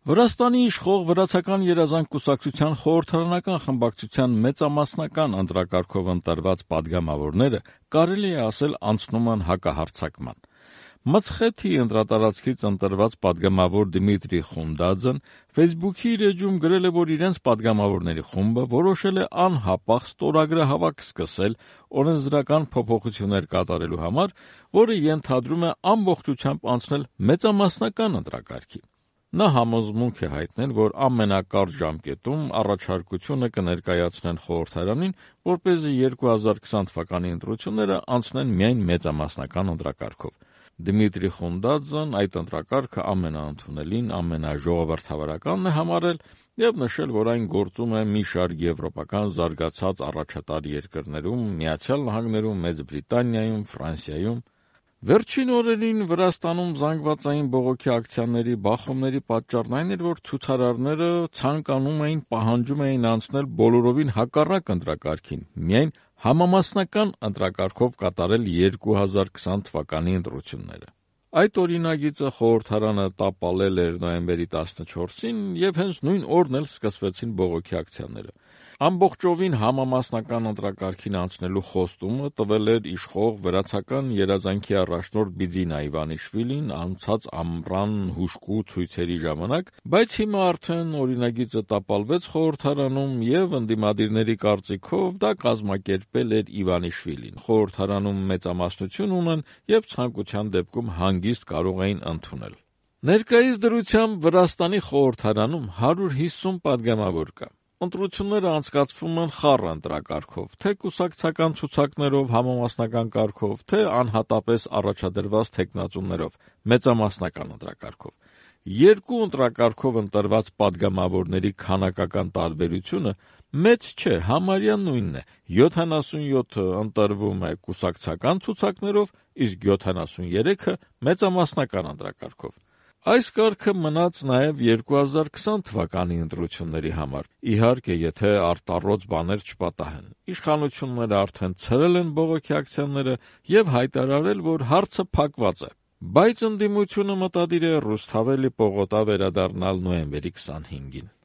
Վրաստանի իշխող վրացական երազանք կուսակցության խորհրդարանական խմբակցության մեծամասնական ընտրակարգով ընտրված պատգամավորները կարելի է ասել անցնում են հակահարձակման։ Մցխեթի ընտրատարածքից ընտրված պատգամավոր Դմիտրի Խունդաձեն Facebook-ի իր էջում գրել է, որ իրենց պատգամավորների խումբը որոշել է անհապաղ ստորագրահավաք սկսել օրենսդրական փոփոխություններ կատարելու համար, որը ենթադրում է ամբողջությամբ անցնել մեծամասնական ընտրակարգի։ Նա համոզմունք է հայտնել, որ ամենակարճ ժամկետում առաջարկությունը կներկայացնեն խորհրդարանին, որպեսզի 2020 թվականի ընտրությունները անցնեն միայն մեծամասնական ընտրակարգով։ Դմիտրի Խունդաձեն այդ ընտրակարգը ամենաընդունելին, ամենաժողովրդավարականն է համարել եւ նշել, որ այն գործում է մի շարք եվրոպական զարգացած առաջատար երկրներում, Միացյալ Նահանգներում, Մեծ Բրիտանիայում, Ֆրանսիայում։ Վերջին օրերին Վրաստանում զանգվածային բողոքի ակցիաների բախումների պատճառն այն էր, որ ցուցարարները ցանկանում էին, պահանջում էին անցնել բոլորովին հակառակ ընտրակարգին, միայն համամասնական ընտրակարգով կատարել 2020 թվականի ընտրությունները։ Այդ օրինագիծը խորհրդարանը տապալել էր նոյեմբերի 14-ին եւ հենց նույն օրն էլ սկսվեցին բողոքի ակցիաները։ Ամբողջովին համամասնական ընտրակարգին անցնելու խոստումը տվել էր իշխող վրացական երազանքի առաջնորդ Բիձինա Իվանիշվիլին անցած ամռան հուժկու ցույցերի ժամանակ, բայց հիմա արդեն օրինագիծը տապալվեց խորհրդարանում եւ ընդդիմադիրների կարծիքով դա կազմակերպել էր Իվանիշվիլին։ Խորհրդարանում մեծամասնություն ունեն եւ ցանկության դեպքում հանգիստ կարող էին ընդունել։ Ներկայիս դրությամբ Վրաստանի խորհրդարանում 150 պատգամավոր կա։ Ընտրությունները անցկացվում են խառը ընտրակարգով, թե կուսակցական ցուցակներով, համամասնական կարգով, թե անհատապես առաջադրված թեկնածուներով, մեծամասնական ընտրակարգով։ Երկու ընտրակարգով ընտրված պատգամավորների քանակական տարբերությունը մեծ չէ, համարյա նույնն է. 77-ը ընտրվում է կուսակցական ցուցակներով, իսկ 73-ը մեծամասնական ընտրակարգով։ Այս կարգը մնաց նաև 2020 թվականի ընտրությունների համար, իհարկե, եթե արտառոց բաներ չպատահեն։ Իշխանությունները արդեն ցրել են բողոքի ակցիաները եւ հայտարարել, որ հարցը փակված է, բայց ընդդիմությունը մտադիր է Ռուսթավելի պողոտա վերադառնալ նոյեմբերի 25-ին։